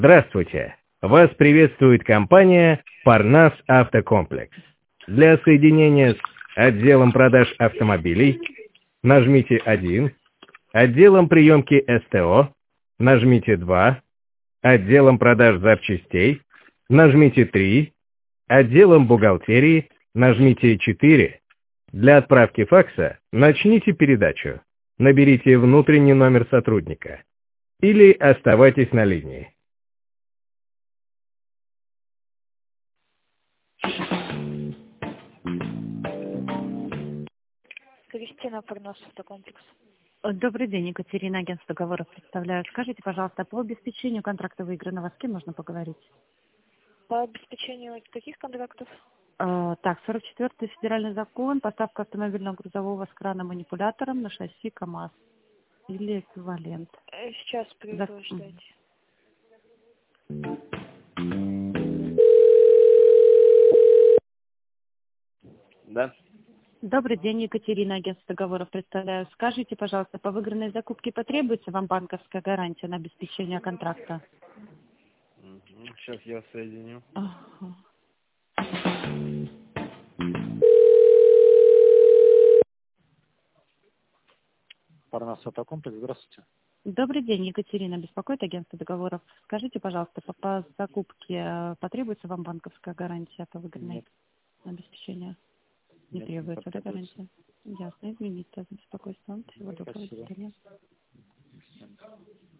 Здравствуйте! Вас приветствует компания «Парнас Автокомплекс». Для соединения с отделом продаж автомобилей нажмите 1, отделом приемки СТО нажмите 2, отделом продаж запчастей нажмите 3, отделом бухгалтерии нажмите 4. Для отправки факса начните передачу. Наберите внутренний номер сотрудника. Или оставайтесь на линии. Кристина, Парнас Автокомплекс. Добрый день, Екатерина, агентство договоров представляю. Скажите, пожалуйста, по обеспечению контракта выигранного с кем можно поговорить? По обеспечению каких контрактов? Так, 44-й федеральный закон, поставка автомобильного грузового с краном-манипулятором на шасси КАМАЗ или эквивалент. Сейчас приведу, ждайте. Да. Добрый день, Екатерина, агентство договоров представляю. Скажите, пожалуйста, по выигранной закупке потребуется вам банковская гарантия на обеспечение контракта? Сейчас я вас соединю. Ага. Парнас Автокомплекс, здравствуйте. Добрый день, Екатерина, беспокоит агентство договоров. Скажите, пожалуйста, по закупке потребуется вам банковская гарантия по выгодной Нет. обеспечению? Не Нет, требуется, не да, потребуется. гарантия? Ясно, извините за беспокойство. Всего доброго, до Спасибо. свидания.